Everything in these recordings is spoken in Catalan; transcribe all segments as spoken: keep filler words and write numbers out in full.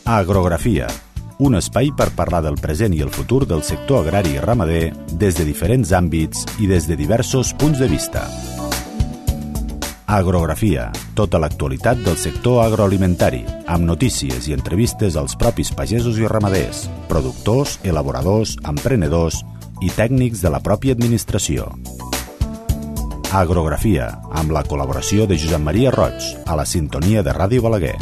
Agrografia, un espai per parlar del present i el futur del sector agrari i ramader des de diferents àmbits i des de diversos punts de vista. Agrografia, tota l'actualitat del sector agroalimentari, amb notícies i entrevistes als propis pagesos i ramaders, productors, elaboradors, emprenedors i tècnics de la pròpia administració. Agrografia, amb la col·laboració de Josep Maria Roig, a la sintonia de Ràdio Balaguer.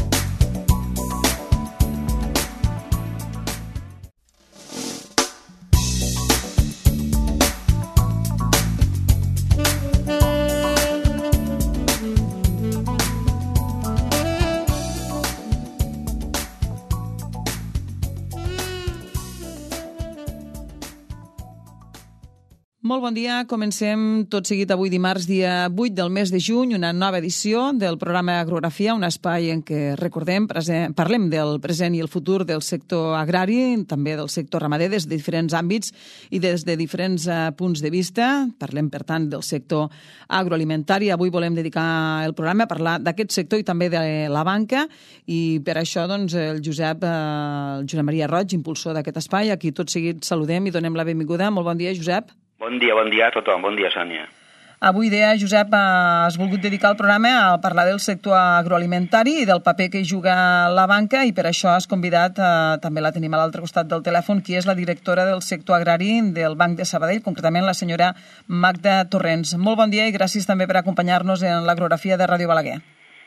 Molt bon dia. Comencem tot seguit avui dimarts, dia vuit del mes de juny, una nova edició del programa Agrografia, un espai en què recordem, present, parlem del present i el futur del sector agrari, també del sector ramader, des de diferents àmbits i des de diferents uh, punts de vista. Parlem, per tant, del sector agroalimentari. Avui volem dedicar el programa a parlar d'aquest sector i també de la banca, i per això doncs, el Josep, uh, el Josep Maria Roig, impulsor d'aquest espai, a qui tot seguit saludem i donem la benvinguda. Molt bon dia, Josep. Bon dia, bon dia a tothom. Bon dia, Sònia. Avui, deia, Josep, has volgut dedicar el programa a parlar del sector agroalimentari i del paper que juga la banca, i per això has convidat, eh, també la tenim a l'altre costat del telèfon, qui és la directora del sector agrari del Banc de Sabadell, concretament la senyora Magda Torrents. Molt bon dia i gràcies també per acompanyar-nos en l'Agrografia de Ràdio Balaguer.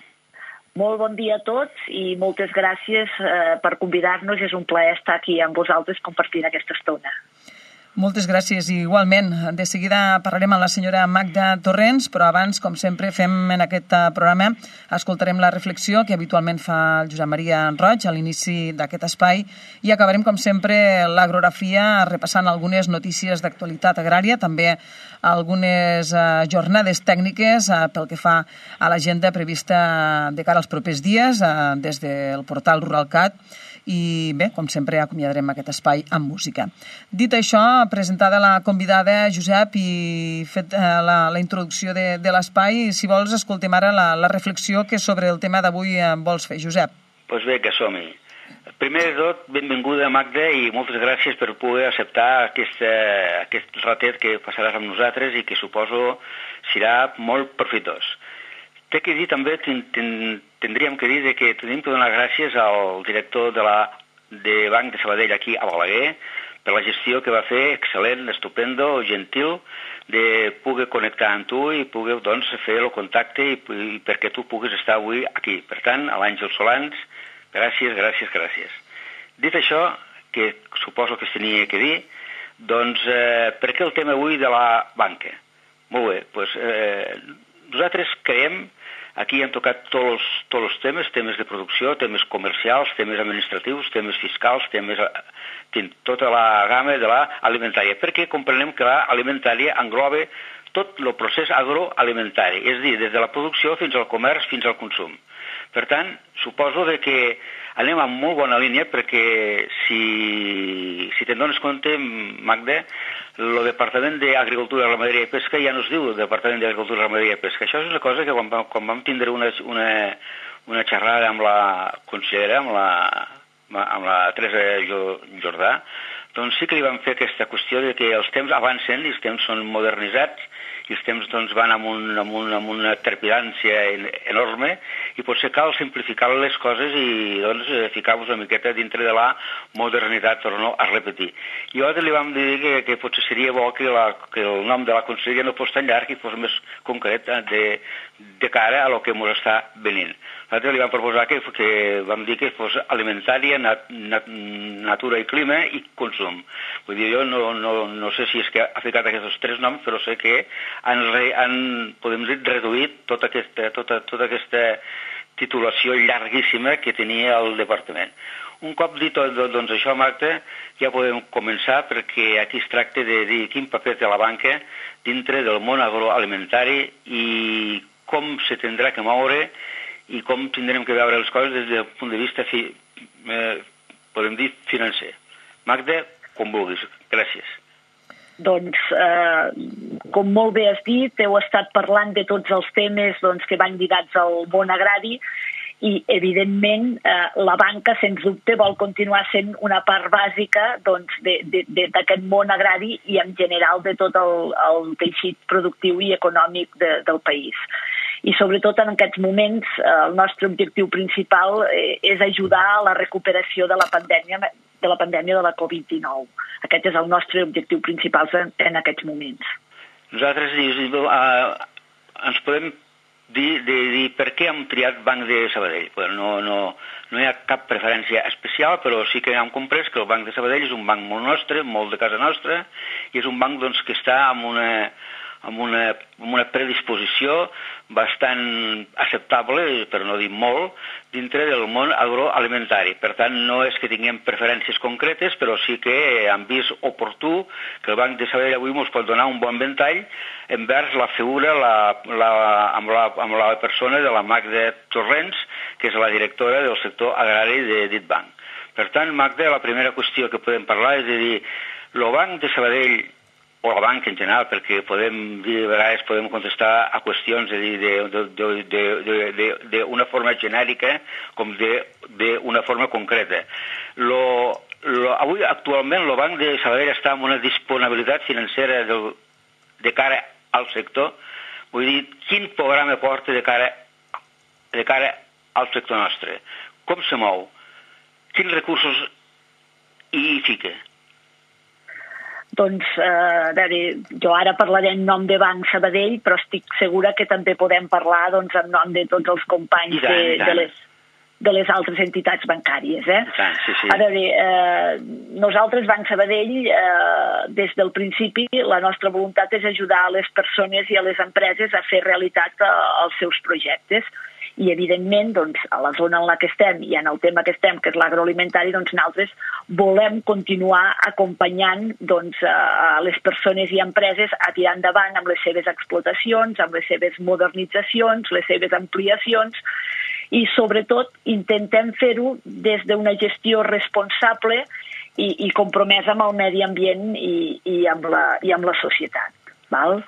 Molt bon dia a tots i moltes gràcies eh, per convidar-nos. És un plaer estar aquí amb vosaltres compartint aquesta estona. Moltes gràcies. I igualment, de seguida parlarem amb la senyora Magda Torrents, però abans, com sempre, fem en aquest programa, escoltarem la reflexió que habitualment fa el Josep Maria Roig a l'inici d'aquest espai, i acabarem, com sempre, l'agrografia repassant algunes notícies d'actualitat agrària, també algunes eh, jornades tècniques eh, pel que fa a l'agenda prevista de cara als propers dies eh, des del portal RuralCat. I bé, com sempre, acomiadarem aquest espai amb música. Dit això, presentada la convidada, Josep, i fet eh, la, la introducció de, de l'espai, si vols, escoltem ara la, la reflexió que sobre el tema d'avui eh, vols fer, Josep. Doncs pues bé, que som-hi. Primer de tot, benvinguda, Magda, i moltes gràcies per poder acceptar aquesta, aquest ratet que passaràs amb nosaltres i que suposo serà molt profitós. Té que dir també, ten, ten, tindríem que dir que tenim que donar gràcies al director de la de Banc de Sabadell aquí a Balaguer per la gestió que va fer, excel·lent, estupendo, gentil, de poder connectar amb tu i poder doncs, fer el contacte i, i perquè tu puguis estar avui aquí. Per tant, a l'Àngel Solans, gràcies, gràcies, gràcies. Dit això, que suposo que es tenia que dir, doncs eh, per què el tema avui de la banca? Molt bé, doncs eh, nosaltres creiem. Aquí hem tocat tots, tots els temes, temes de producció, temes comercials, temes administratius, temes fiscals, temes, tota la gamma de l'alimentària, perquè comprenem que l'alimentària engloba tot el procés agroalimentari, és a dir, des de la producció fins al comerç, fins al consum. Per tant, suposo que anem amb molt bona línia perquè si, si te'n dones compte, Magda, el Departament d'Agricultura, Ramaderia i Pesca ja no es diu Departament d'Agricultura, Ramaderia i Pesca. Això és una cosa que quan, quan vam tindre una, una, una xerrada amb la consellera, amb la, amb la Teresa Jordà, doncs sí que li vam fer aquesta qüestió de que els temps avancen i els temps són modernitzats i els temps doncs, van amb, un, amb, un, amb una trepidància enorme i potser cal simplificar les coses i doncs, ficar-vos una miqueta dintre de la modernitat, per no a repetir. I llavors li vam dir que, que potser seria bo que, la, que el nom de la conselleria no fos tan llarg i fos més concret de, de cara a lo que ens està venint. Nosaltres li vam proposar que, que vam dir que fos alimentària, nat, nat, natura i clima i consum. Vull dir, jo no, no, no sé si és que ha ficat aquests tres noms, però sé que han, han podem dir, reduït tota aquesta, tota, tota aquesta titulació llarguíssima que tenia el departament. Un cop dit doncs, això, Magda, ja podem començar perquè aquí es tracta de dir quin paper té la banca dintre del món agroalimentari i com se tindrà que moure i com tindrem que veure les coses des del punt de vista, fi, eh, podem dir, financer. Magda, com vulguis. Gràcies. Doncs, eh, com molt bé has dit, heu estat parlant de tots els temes doncs, que van lligats al món agrari i, evidentment, eh, la banca, sens dubte, vol continuar sent una part bàsica doncs, d'aquest món agrari i, en general, de tot el, el teixit productiu i econòmic de, del país. I, sobretot, en aquests moments, eh, el nostre objectiu principal eh, és ajudar a la recuperació de la pandèmia de la pandèmia de la covid dinou. Aquest és el nostre objectiu principal en, en aquests moments. Nosaltres uh, ens podem dir, de, dir per què hem triat Banc de Sabadell. Bueno, no, no, no hi ha cap preferència especial, però sí que hem comprès que el Banc de Sabadell és un banc molt nostre, molt de casa nostra, i és un banc doncs, que està amb una, amb una, amb una predisposició bastant acceptable, per no dir molt, dintre del món agroalimentari. Per tant, no és que tinguem preferències concretes, però sí que hem vist oportú que el Banc de Sabadell avui ens pot donar un bon ventall envers la figura la, la, amb, la, amb la persona de la Magda Torrents, que és la directora del sector agrari de dit banc. Per tant, Magda, la primera qüestió que podem parlar és de dir, el Banc de Sabadell o la banca en general, perquè podem dir, a vegades podem contestar a qüestions d'una forma genèrica com d'una forma concreta. Lo, lo, avui, actualment, el Banc de Sabadell està en una disponibilitat financera del, de cara al sector. Vull dir, quin programa porta de cara, de cara al sector nostre? Com se mou? Quins recursos hi fica? Doncs, eh, veure, jo ara parlaré en nom de Banc Sabadell, però estic segura que també podem parlar doncs, en nom de tots els companys tant, de, de, les, de les altres entitats bancàries. Eh? Tant, sí, sí. A veure, eh, nosaltres, Banc Sabadell, eh, des del principi, la nostra voluntat és ajudar a les persones i a les empreses a fer realitat eh, els seus projectes. I, evidentment, doncs, a la zona en la que estem i en el tema que estem, que és l'agroalimentari, doncs, nosaltres volem continuar acompanyant doncs, a les persones i empreses a tirar endavant amb les seves explotacions, amb les seves modernitzacions, les seves ampliacions, i, sobretot, intentem fer-ho des d'una gestió responsable i, i compromesa amb el medi ambient i, i, amb, la, i amb la societat. Val?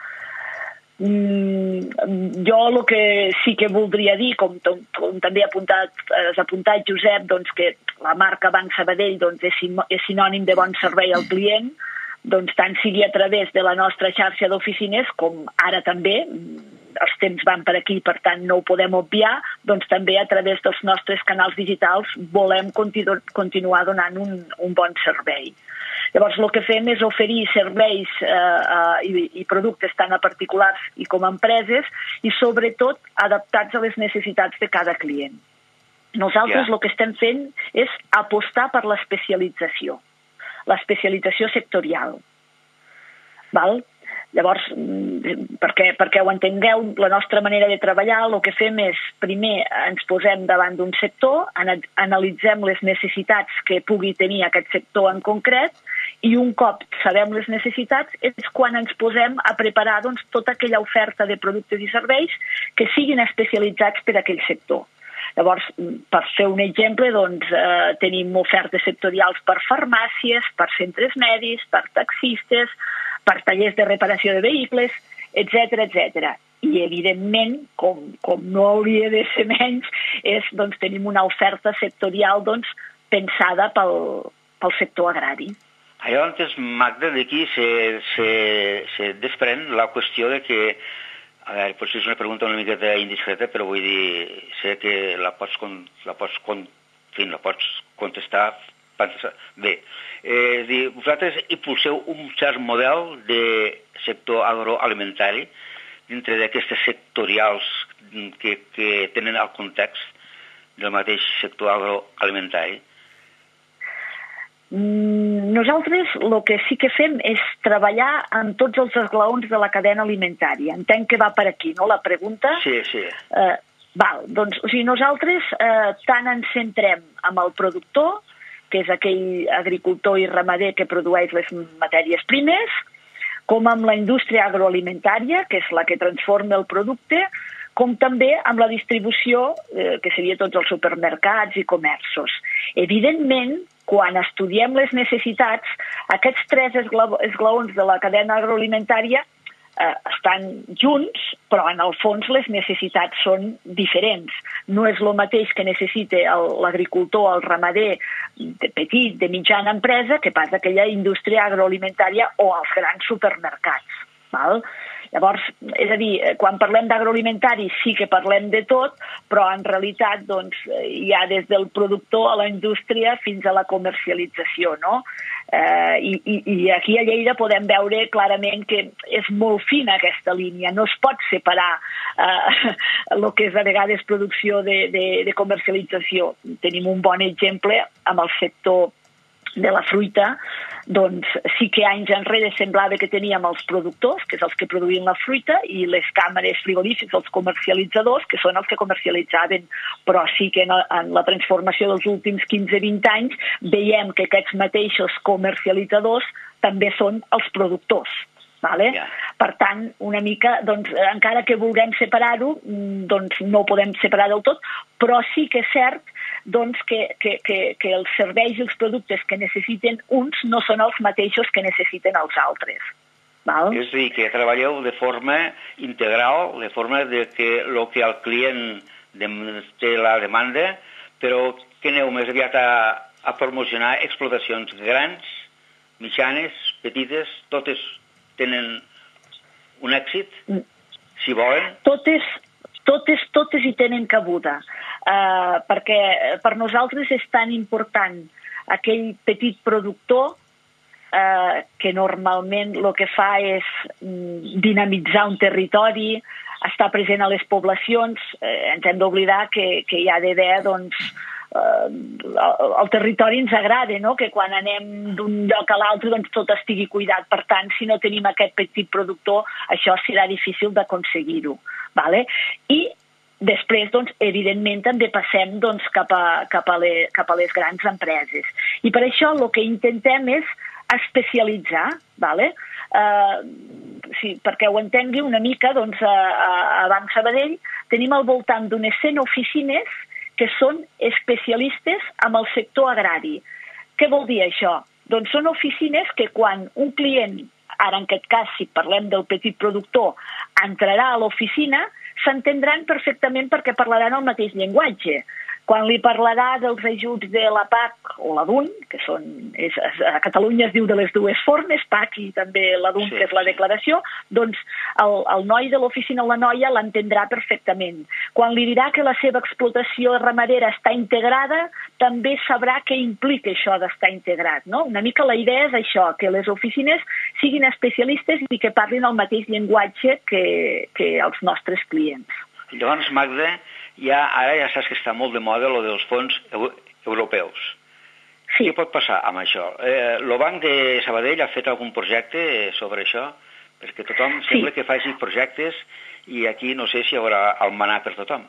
Mm, jo el que sí que voldria dir, com, com també ha apuntat, has apuntat Josep, doncs que la marca Banc Sabadell doncs, és, és sinònim de bon servei al client, doncs tant sigui a través de la nostra xarxa d'oficines com ara també, els temps van per aquí, per tant no ho podem obviar, doncs també a través dels nostres canals digitals volem continu continuar donant un, un bon servei. Llavors, el que fem és oferir serveis eh, eh, i, i productes tant a particulars i com a empreses i, sobretot, adaptats a les necessitats de cada client. Nosaltres yeah. el que estem fent és apostar per l'especialització, l'especialització sectorial. Val? Llavors, perquè, perquè ho entengueu, la nostra manera de treballar, el que fem és, primer, ens posem davant d'un sector, analitzem les necessitats que pugui tenir aquest sector en concret, i un cop sabem les necessitats és quan ens posem a preparar doncs, tota aquella oferta de productes i serveis que siguin especialitzats per a aquell sector. Llavors, per fer un exemple, doncs, eh, tenim ofertes sectorials per farmàcies, per centres mèdics, per taxistes, per tallers de reparació de vehicles, etcètera, etcètera. I, evidentment, com, com no hauria de ser menys, és, doncs, tenim una oferta sectorial doncs, pensada pel, pel sector agrari. Llavors, Magda, d'aquí se, se, se desprèn la qüestió de que, a veure, potser és una pregunta una miqueta indiscreta, però vull dir, sé que la pots, la pots, en fi, la pots contestar bé. Eh, dir, vosaltres impulseu un cert model de sector agroalimentari dintre d'aquestes sectorials que, que tenen el context del mateix sector agroalimentari. Nosaltres el que sí que fem és treballar en tots els esglaons de la cadena alimentària. Entenc que va per aquí, no?, la pregunta. Sí, sí. Eh, val, doncs, o sigui, nosaltres eh, tant ens centrem amb el productor, que és aquell agricultor i ramader que produeix les matèries primes, com amb la indústria agroalimentària, que és la que transforma el producte, com també amb la distribució, eh, que seria tots els supermercats i comerços. Evidentment, quan estudiem les necessitats, aquests tres esglaons de la cadena agroalimentària eh, estan junts, però en el fons les necessitats són diferents. No és el mateix que necessita l'agricultor, el ramader de petit, de mitjana empresa, que pas aquella indústria agroalimentària o els grans supermercats. Val? Llavors, és a dir, quan parlem d'agroalimentari sí que parlem de tot, però en realitat doncs, hi ha des del productor a la indústria fins a la comercialització, no? Eh, i, i, I aquí a Lleida podem veure clarament que és molt fina aquesta línia, no es pot separar eh, el que és a vegades producció de, de, de comercialització. Tenim un bon exemple amb el sector de la fruita, doncs sí que anys enrere semblava que teníem els productors, que és els que produïen la fruita, i les càmeres frigorífiques, els comercialitzadors, que són els que comercialitzaven. Però sí que en la transformació dels últims quinze a vint anys veiem que aquests mateixos comercialitzadors també són els productors. Vale? Yeah. Per tant, una mica, doncs, encara que vulguem separar-ho, doncs no ho podem separar del tot, però sí que és cert doncs, que, que, que, que els serveis i els productes que necessiten uns no són els mateixos que necessiten els altres. Val? És a dir, que treballeu de forma integral, de forma de que el que el client té la demanda, però que aneu més aviat a, a promocionar explotacions grans, mitjanes, petites, totes tenen un èxit, si volen? Totes, totes, totes hi tenen cabuda, uh, perquè per nosaltres és tan important aquell petit productor uh, que normalment el que fa és um, dinamitzar un territori, estar present a les poblacions. Uh, ens hem d'oblidar que, que hi ha d'haver, doncs, Uh, el, el territori ens agrada, no? Que quan anem d'un lloc a l'altre doncs tot estigui cuidat. Per tant, si no tenim aquest petit productor, això serà difícil d'aconseguir-ho. Vale? I després, doncs, evidentment, també passem doncs, cap, a, cap, a le, cap a les grans empreses. I per això el que intentem és especialitzar, vale? Uh, sí, perquè ho entengui una mica, doncs, a, a Banc Sabadell tenim al voltant d'unes cent oficines que són especialistes en el sector agrari. Què vol dir això? Doncs són oficines que quan un client, ara en aquest cas si parlem del petit productor, entrarà a l'oficina, s'entendran perfectament perquè parlaran el mateix llenguatge. Quan li parlarà dels ajuts de la P A C o la D U N, que són, és, a Catalunya es diu de les dues formes, P A C i també la D U N, sí, que és la declaració, doncs el, el noi de l'oficina o la noia l'entendrà perfectament. Quan li dirà que la seva explotació ramadera està integrada, també sabrà què implica això d'estar integrat, no? Una mica la idea és això, que les oficines siguin especialistes i que parlin el mateix llenguatge que, que els nostres clients. Llavors, Magda, ja, ara ja saps que està molt de moda el dels fons europeus. Sí. Què pot passar amb això? Eh, el Banc de Sabadell ha fet algun projecte sobre això? Perquè tothom sí. Sembla que faci projectes i aquí no sé si hi haurà el manar per tothom.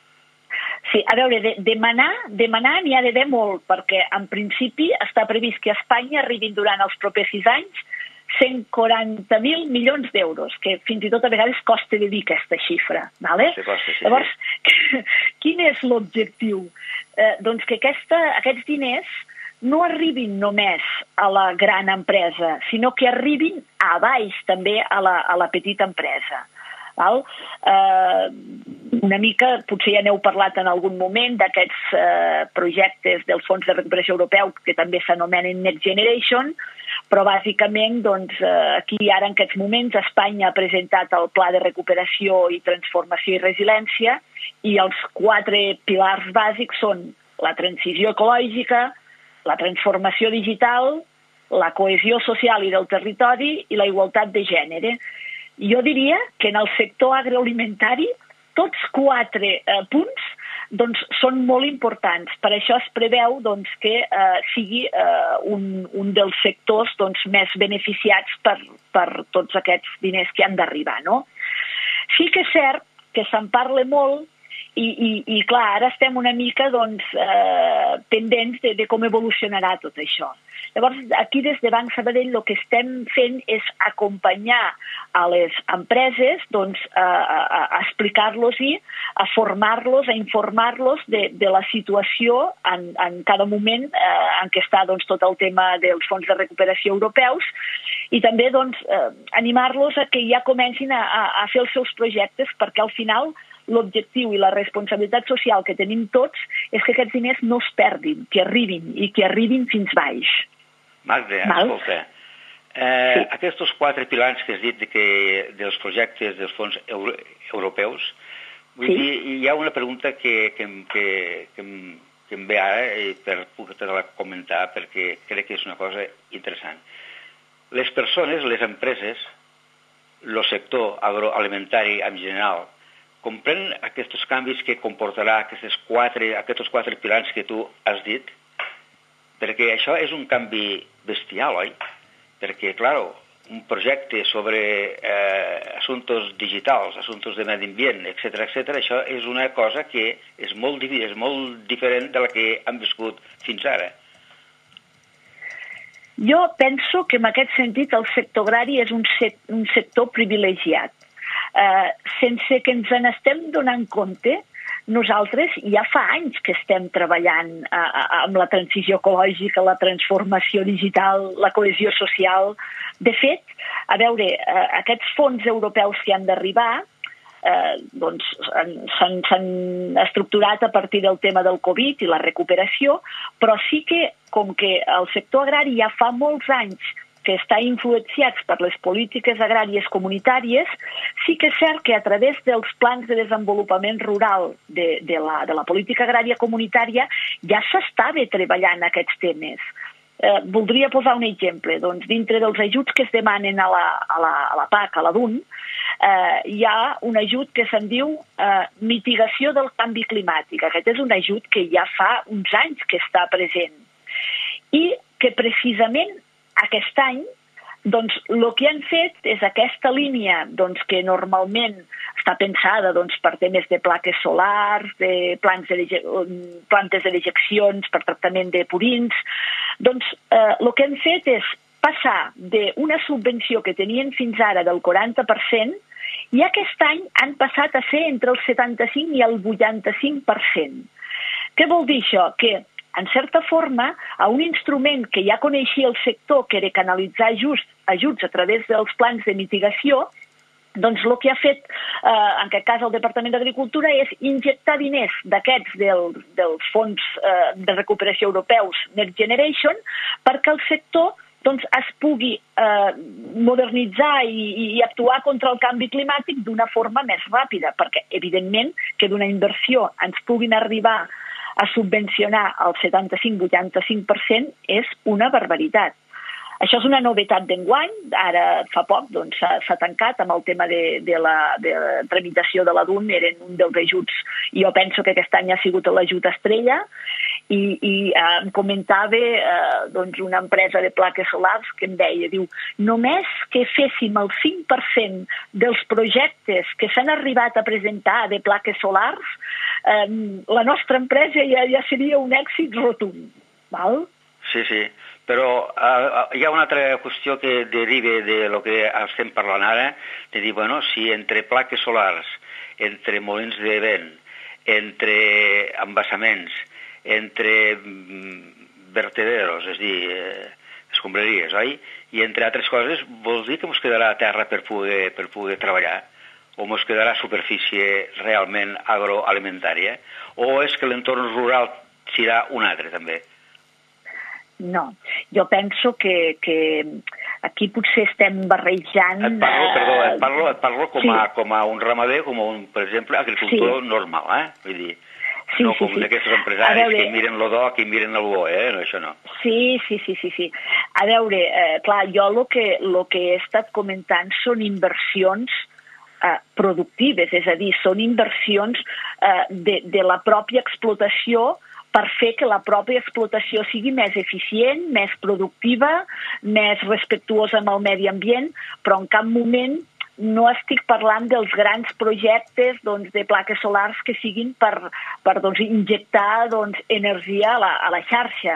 Sí, a veure, de, de manar, de manar n'hi ha d'haver molt, perquè en principi està previst que a Espanya arribin durant els propers sis anys cent quaranta mil milions d'euros, que fins i tot a vegades costa de dir aquesta xifra. Vale? Sí, costa, sí. Llavors, quin és l'objectiu? Eh, doncs que aquesta, aquests diners no arribin només a la gran empresa, sinó que arribin a baix també a la, a la petita empresa. Val? Eh, una mica, potser ja n'heu parlat en algun moment d'aquests eh, projectes del Fons de Recuperació Europeu que també s'anomenen Next Generation, però bàsicament doncs, aquí ara en aquests moments Espanya ha presentat el Pla de Recuperació i Transformació i Resiliència i els quatre pilars bàsics són la transició ecològica, la transformació digital, la cohesió social i del territori i la igualtat de gènere. Jo diria que en el sector agroalimentari tots quatre eh, punts doncs, són molt importants. Per això es preveu doncs, que eh, sigui eh, un, un dels sectors doncs, més beneficiats per, per tots aquests diners que han d'arribar. No? Sí que és cert que se'n parla molt i, i, i clar, ara estem una mica doncs, eh, pendents de, de com evolucionarà tot això. Llavors, aquí des de Banc Sabadell el que estem fent és acompanyar a les empreses doncs, a, a, a explicar-los-hi, a formar-los, a informar-los de, de la situació en, en cada moment eh, en què està doncs, tot el tema dels fons de recuperació europeus i també doncs, eh, animar-los a que ja comencin a, a fer els seus projectes, perquè al final l'objectiu i la responsabilitat social que tenim tots és que aquests diners no es perdin, que arribin i que arribin fins baix. Magda, escolta, eh, sí. Aquests quatre pilars que has dit que, dels projectes dels fons euro, europeus, vull sí. dir, hi ha una pregunta que, que, que, que, que em ve ara eh, per poder-la comentar perquè crec que és una cosa interessant. Les persones, les empreses, el sector agroalimentari en general, comprèn aquests canvis que comportarà aquests quatre, aquests quatre pilars que tu has dit? Perquè això és un canvi bestial, oi? Perquè, clar, un projecte sobre eh, assumptes digitals, assumptes de medi ambient, etcètera, etcètera, això és una cosa que és molt, és molt diferent de la que hem viscut fins ara. Jo penso que en aquest sentit el sector agrari és un, sec, un sector privilegiat. Eh, sense que ens n'estem donant compte, nosaltres ja fa anys que estem treballant a, a, amb la transició ecològica, la transformació digital, la cohesió social. De fet, a veure, eh, aquests fons europeus que han d'arribar eh, doncs, s'han estructurat a partir del tema del Covid i la recuperació, però sí que, com que el sector agrari ja fa molts anys que està influenciats per les polítiques agràries comunitàries, sí que és cert que a través dels plans de desenvolupament rural de, de, la, de la política agrària comunitària ja s'estava treballant aquests temes. Eh, voldria posar un exemple. Doncs, dintre dels ajuts que es demanen a la, a la, a la P A C, a la D U N, eh, hi ha un ajut que se'n diu eh, mitigació del canvi climàtic. Aquest és un ajut que ja fa uns anys que està present i que precisament aquest any, doncs, el que han fet és aquesta línia doncs, que normalment està pensada doncs, per temes de plaques solars, de plants de, plantes de dejeccions per tractament de purins. Doncs eh, el que han fet és passar d'una subvenció que tenien fins ara del quaranta per cent i aquest any han passat a ser entre el setanta-cinc i el vuitanta-cinc per cent. Què vol dir això? Que en certa forma, a un instrument que ja coneixia el sector, que era canalitzar just, ajuts a través dels plans de mitigació, doncs el que ha fet, eh, en aquest cas el Departament d'Agricultura, és injectar diners d'aquests del, dels fons eh, de recuperació europeus Next Generation perquè el sector doncs, es pugui eh, modernitzar i, i actuar contra el canvi climàtic d'una forma més ràpida, perquè evidentment que d'una inversió ens puguin arribar a subvencionar el setanta-cinc vuitanta-cinc per cent és una barbaritat. Això és una novetat d'enguany, ara fa poc doncs, s'ha tancat amb el tema de, de, la, de la tramitació de la D U N, eren un dels ajuts, i jo penso que aquest any ha sigut l'ajut estrella, i, i eh, em comentava eh, doncs una empresa de plaques solars que em deia, diu, només que féssim el cinc per cent dels projectes que s'han arribat a presentar de plaques solars, eh, la nostra empresa ja, ja seria un èxit rotund. Val? Sí, sí. Però uh, hi ha una altra qüestió que deriva de lo que estem parlant ara, de dir, bueno, si entre plaques solars, entre molins de vent, entre embassaments, entre mm, vertederos, és a dir, eh, escombraries, oi? I entre altres coses, vols dir que ens quedarà a terra per poder, per poder treballar? O ens quedarà superfície realment agroalimentària? O és que l'entorn rural serà un altre, també? No, jo penso que, que aquí potser estem barrejant... Et parlo, perdó, et parlo, et parlo com, sí. a, com a un ramader, com a un, per exemple, agricultor sí. normal, eh? Vull dir, sí, no sí, com sí. d'aquests empresaris veure... que miren l'odor, que miren el bo, eh? No, això no. Sí, sí, sí, sí, sí. A veure, eh, clar, jo el que, lo que he estat comentant són inversions eh, productives, és a dir, són inversions eh, de, de la pròpia explotació per fer que la pròpia explotació sigui més eficient, més productiva, més respectuosa amb el medi ambient, però en cap moment no estic parlant dels grans projectes doncs, de plaques solars que siguin per, per doncs, injectar doncs, energia a la, a la xarxa.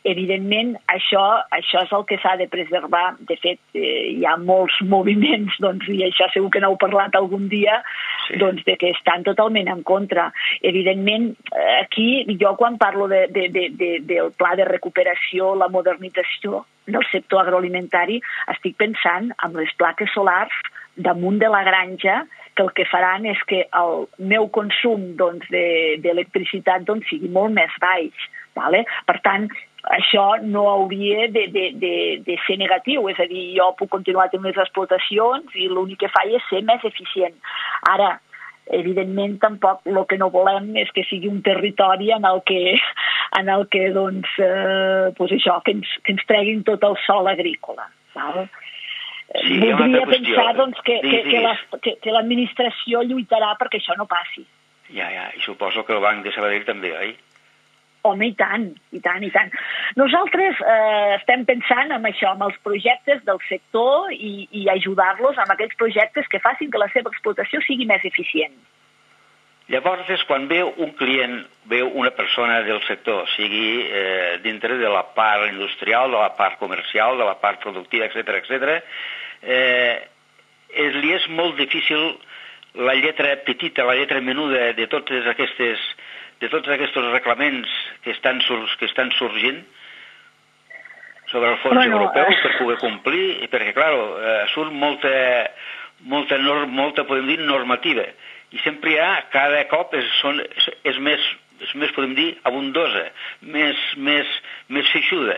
evidentment, això, això és el que s'ha de preservar. De fet, eh, hi ha molts moviments, doncs, i això segur que n'heu parlat algun dia, sí. doncs, de que estan totalment en contra. Evidentment, aquí, jo quan parlo de, de, de, de, del pla de recuperació, la modernització del sector agroalimentari, estic pensant en les plaques solars damunt de la granja, que el que faran és que el meu consum doncs, d'electricitat doncs, sigui molt més baix. Vale? Per tant, això no hauria de, de, de, de ser negatiu, és a dir, jo puc continuar tenint les explotacions i l'únic que faig és ser més eficient. Ara, evidentment, tampoc el que no volem és que sigui un territori en el que, en el que doncs, eh, doncs això, que ens, que ens treguin tot el sòl agrícola. Val? Sí, voldria pensar doncs, que, que, que, les, que, que l'administració lluitarà perquè això no passi. Ja, ja, i suposo que el Banc de Sabadell també, oi? Home, i tant, i tant, i tant. Nosaltres eh, estem pensant en això, en els projectes del sector i, i ajudar-los amb aquells projectes que facin que la seva explotació sigui més eficient. Llavors és quan veu un client, veu una persona del sector, sigui eh, dintre de la part industrial, de la part comercial, de la part productiva, etcètera, etcètera, eh, és, li és molt difícil la lletra petita, la lletra menuda de totes aquestes, de tots aquests reglaments que estan, que estan sorgint sobre el fons bueno, europeu eh... per poder complir, perquè, clar, eh, surt molta, molta, molta, podem dir, normativa. I sempre hi ha, cada cop és, són, és, és, més, és més, podem dir, abundosa, més, més, més feixuda.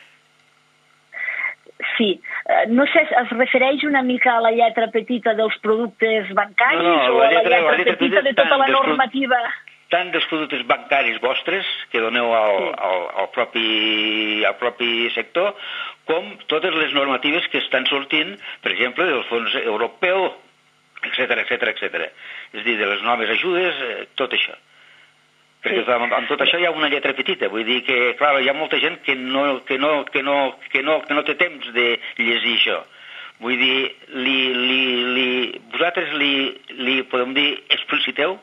Sí. No sé, es refereix una mica a la lletra petita dels productes bancaris no, no, o a la lletra, la lletra petita de tota la normativa? Tant dels productes bancaris vostres, que doneu al, sí. al, al, propi, al propi sector, com totes les normatives que estan sortint, per exemple, del fons europeu, etcètera, etcètera, etcètera. És a dir, de les noves ajudes, eh, tot això. Perquè sí. amb, amb tot això hi ha una lletra petita, vull dir que, clar, hi ha molta gent que no, que no, que no, que no, que no té temps de llegir això. Vull dir, li, li, li, vosaltres li, li podem dir expliciteu?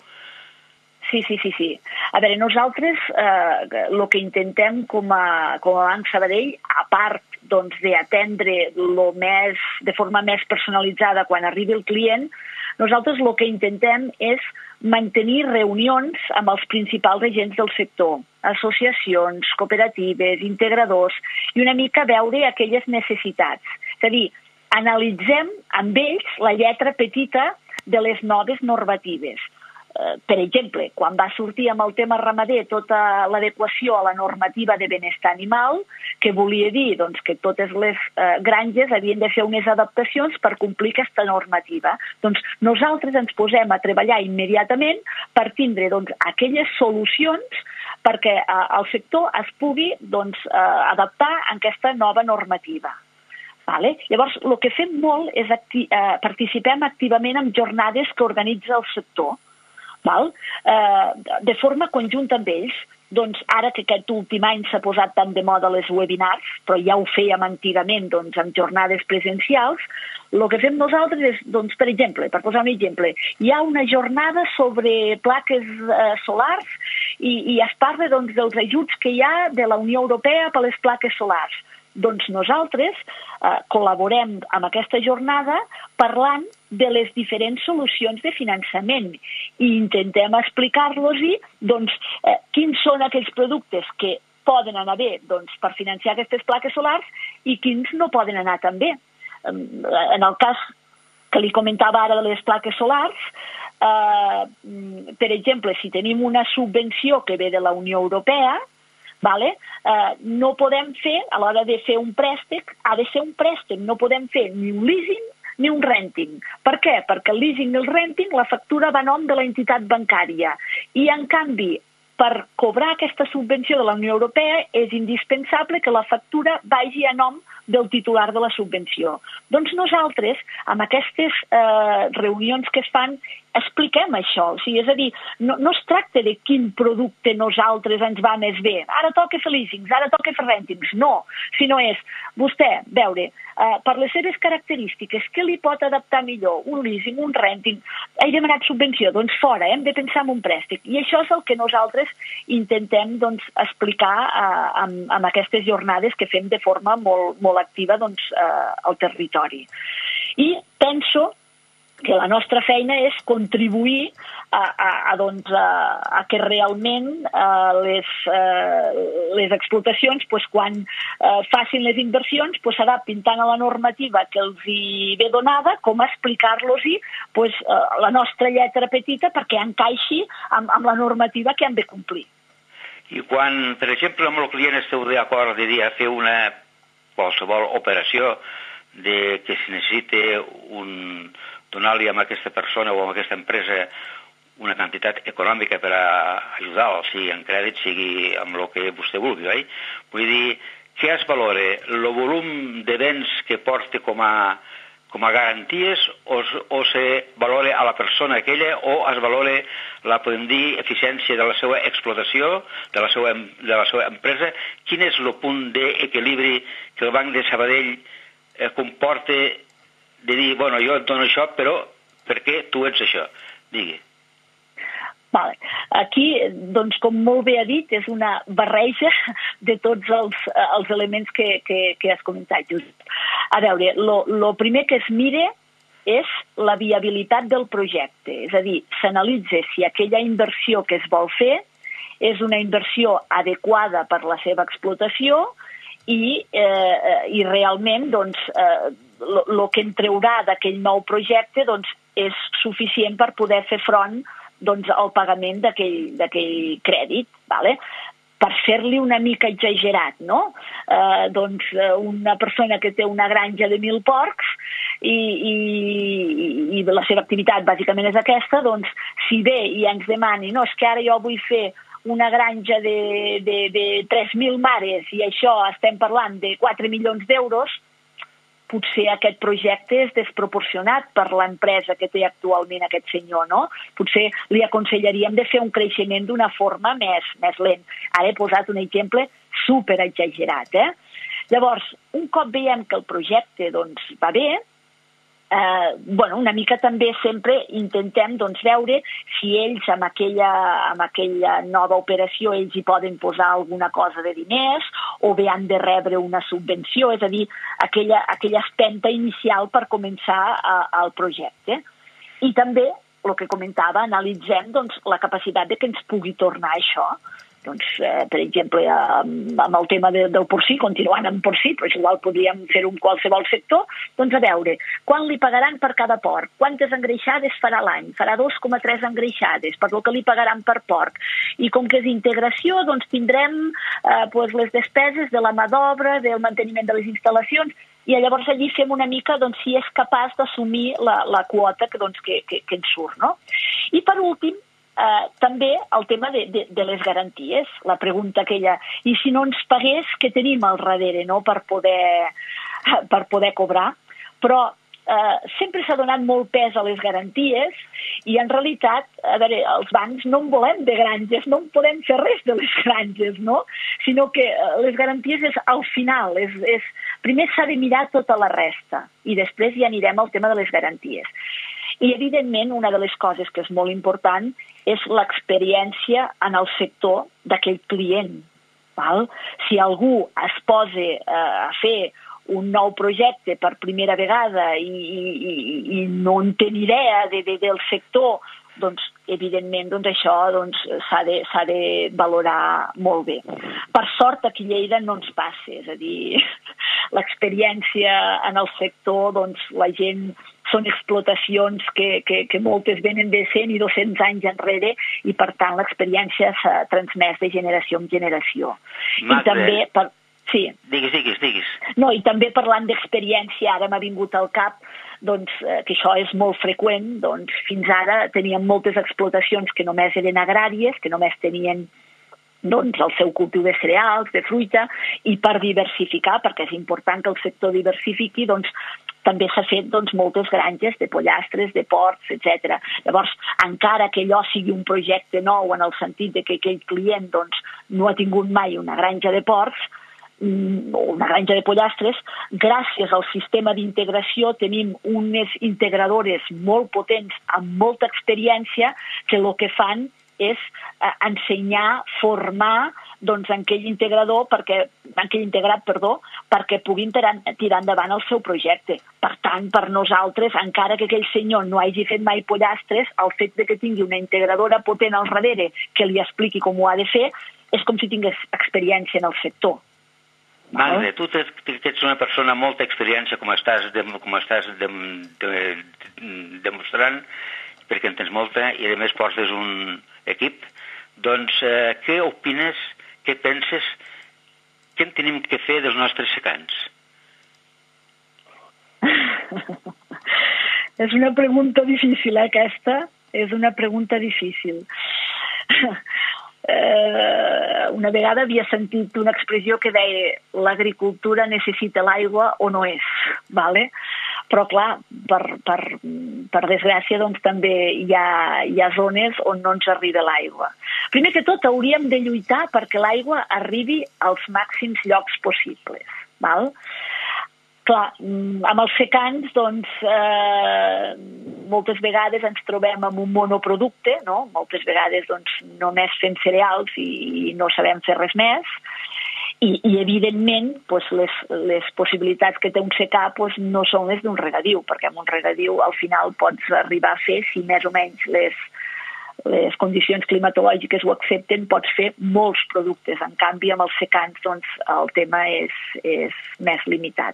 Sí, sí, sí, sí. A veure, nosaltres eh, el que intentem com a, com a Banc Sabadell, a part doncs, d'atendre lo més, de forma més personalitzada quan arribi el client, nosaltres el que intentem és mantenir reunions amb els principals agents del sector, associacions, cooperatives, integradors, i una mica veure aquelles necessitats. És a dir, analitzem amb ells la lletra petita de les noves normatives. Per exemple, quan va sortir amb el tema ramader tota l'adequació a la normativa de benestar animal, que volia dir doncs, que totes les eh, granges havien de fer unes adaptacions per complir aquesta normativa. Doncs nosaltres ens posem a treballar immediatament per tindre doncs, aquelles solucions perquè eh, el sector es pugui doncs, eh, adaptar a aquesta nova normativa. Vale? Llavors, el que fem molt és acti- eh, participem activament en jornades que organitza el sector. Val? Eh, de forma conjunta amb ells. Doncs ara que aquest últim any s'ha posat tan de moda les webinars, però ja ho fèiem antigament doncs, amb jornades presencials, el que fem nosaltres és, doncs, per exemple, per posar un exemple, hi ha una jornada sobre plaques eh, solars i, i es parla doncs, dels ajuts que hi ha de la Unió Europea per les plaques solars. Doncs nosaltres eh, col·laborem amb aquesta jornada parlant de les diferents solucions de finançament i intentem explicar-los-hi doncs, eh, quins són aquells productes que poden anar bé doncs, per financiar aquestes plaques solars i quins no poden anar tan bé. En el cas que li comentava ara de les plaques solars, eh, per exemple, si tenim una subvenció que ve de la Unió Europea, Vale? Uh, no podem fer, a l'hora de fer un préstec, ha de ser un préstec, no podem fer ni un leasing ni un renting. Per què? Perquè el leasing i el renting, la factura va a nom de l'entitat bancària. I, en canvi, per cobrar aquesta subvenció de la Unió Europea és indispensable que la factura vagi a nom del titular de la subvenció. Doncs nosaltres, amb aquestes eh, reunions que es fan, expliquem això. O sigui, és a dir, no, no es tracta de quin producte nosaltres ens va més bé. Ara toca fer leasings, ara toca fer rèntings. No, sinó és, vostè, veure, eh, per les seves característiques, què li pot adaptar millor? Un leasing, un rènting? He demanat subvenció? Doncs fora, hem de pensar en un préstec. I això és el que nosaltres intentem doncs, explicar eh, amb, amb aquestes jornades que fem de forma molt, molt activa doncs, eh, al territori. I penso que la nostra feina és contribuir a, a, a, doncs, a, a que realment eh, les, eh, les explotacions, pues, quan eh, facin les inversions, pues, s'adaptin tant a la normativa que els hi ve donada com a explicar-los-hi pues, eh, la nostra lletra petita perquè encaixi amb, amb la normativa que han de complir. I quan, per exemple, amb el client esteu d'acord de dir a fer una qualsevol operació de que si necessita un donar-li a aquesta persona o a aquesta empresa una quantitat econòmica per a ajudar-lo, sigui en crèdit, sigui amb el que vostè vulgui, oi? Vull dir, què es valora? El volum de béns que porta com a, com a garanties o, o se valora a la persona aquella o es valora la, podem dir, eficiència de la seva explotació, de la seva, de la seva empresa? Quin és el punt d'equilibri que el Banc de Sabadell eh, comporta de dir, bueno, jo et dono això, però per què tu ets això? Digui. Vale. Aquí, doncs, com molt bé ha dit, és una barreja de tots els, els elements que, que, que has comentat. A veure, el primer que es mira és la viabilitat del projecte, és a dir, s'analitza si aquella inversió que es vol fer és una inversió adequada per la seva explotació i, eh, i realment, doncs, eh, el que en treurà d'aquell nou projecte doncs, és suficient per poder fer front doncs, al pagament d'aquell crèdit. Vale? Per fer-li una mica exagerat, no? Eh, doncs una persona que té una granja de mil porcs i, i, i la seva activitat bàsicament és aquesta, doncs si ve i ens demani, no, és que ara jo vull fer una granja de, de, de tres mil mares i això estem parlant de quatre milions d'euros, potser aquest projecte és desproporcionat per l'empresa que té actualment aquest senyor, no? Potser li aconsellaríem de fer un creixement d'una forma més, més lent. Ara he posat un exemple super exagerat, eh? Llavors, un cop veiem que el projecte doncs, va bé, eh, bueno, una mica també sempre intentem doncs, veure si ells amb aquella, amb aquella nova operació ells hi poden posar alguna cosa de diners o bé han de rebre una subvenció, és a dir, aquella, aquella espenta inicial per començar a, el projecte. I també, el que comentava, analitzem doncs, la capacitat de que ens pugui tornar això. Doncs, eh, per exemple, amb, amb el tema de, del porcí, continuant amb porcí, però igual podríem fer-ho en qualsevol sector, doncs a veure, quan li pagaran per cada porc? Quantes engreixades farà l'any? Farà dos coma tres engreixades, per lo que li pagaran per porc. I com que és integració, doncs tindrem eh, pues, les despeses de la mà d'obra, del manteniment de les instal·lacions, i llavors allí fem una mica doncs, si és capaç d'assumir la, la quota que, doncs, que, que, que ens surt. No? I per últim, Uh, també el tema de, de, de les garanties, la pregunta aquella, i si no ens pagués, què tenim al darrere, no?, per poder, per poder cobrar? Però uh, sempre s'ha donat molt pes a les garanties i en realitat, a veure, els bancs no en volem de granges, no en podem fer res de les granges, no? Sinó que uh, les garanties és al final, és, és, primer s'ha de mirar tota la resta i després ja anirem al tema de les garanties. I, evidentment, una de les coses que és molt important és l'experiència en el sector d'aquell client. Val? Si algú es posa eh, a fer un nou projecte per primera vegada i, i, i no en té ni idea de, de, del sector, doncs, evidentment, doncs, això doncs, s'ha de, s'ha de valorar molt bé. Per sort, aquí a Lleida no ens passa, és a dir, l'experiència en el sector, doncs, la gent són explotacions que, que, que moltes venen de cent i dos-cents anys enrere i, per tant, l'experiència s'ha transmès de generació en generació. Magda, I també... Per... Sí. Digues, digues, digues. No, i també parlant d'experiència, ara m'ha vingut al cap doncs, eh, que això és molt freqüent, doncs fins ara teníem moltes explotacions que només eren agràries, que només tenien doncs, el seu cultiu de cereals, de fruita, i per diversificar, perquè és important que el sector diversifiqui, doncs també s'ha fet doncs, moltes granges de pollastres, de porcs, etcètera. Llavors, encara que allò sigui un projecte nou en el sentit de que aquell client doncs, no ha tingut mai una granja de porcs o una granja de pollastres, gràcies al sistema d'integració tenim unes integradores molt potents amb molta experiència que el que fan és eh, ensenyar, formar doncs, en aquell integrador, perquè, en aquell integrat, perdó, perquè puguin tirar, tirar endavant el seu projecte. Per tant, per nosaltres, encara que aquell senyor no hagi fet mai pollastres, el fet de que tingui una integradora potent al darrere que li expliqui com ho ha de fer, és com si tingués experiència en el sector. Magda, tu que ets una persona amb molta experiència, com estàs, de, com estàs de, de, de, demostrant, perquè en tens molta, i a més portes un equip, doncs eh, què opines, què penses, què en tenim que fer dels nostres secans? És una pregunta difícil, eh, aquesta? És una pregunta difícil. Eh, una vegada havia sentit una expressió que deia l'agricultura necessita l'aigua o no és, vale? Però clar, per, per, per desgràcia doncs, també hi ha, hi ha zones on no ens arriba l'aigua. Primer que tot hauríem de lluitar perquè l'aigua arribi als màxims llocs possibles, val? Clar, amb els secans, doncs, eh, moltes vegades ens trobem amb un monoproducte, no? Moltes vegades, doncs, només fem cereals i, i no sabem fer res més. I, i evidentment, doncs, les, les possibilitats que té un secà doncs, no són les d'un regadiu, perquè amb un regadiu al final pots arribar a fer, si més o menys les, les condicions climatològiques ho accepten, pots fer molts productes. En canvi, amb els secans, doncs, el tema és, és més limitat.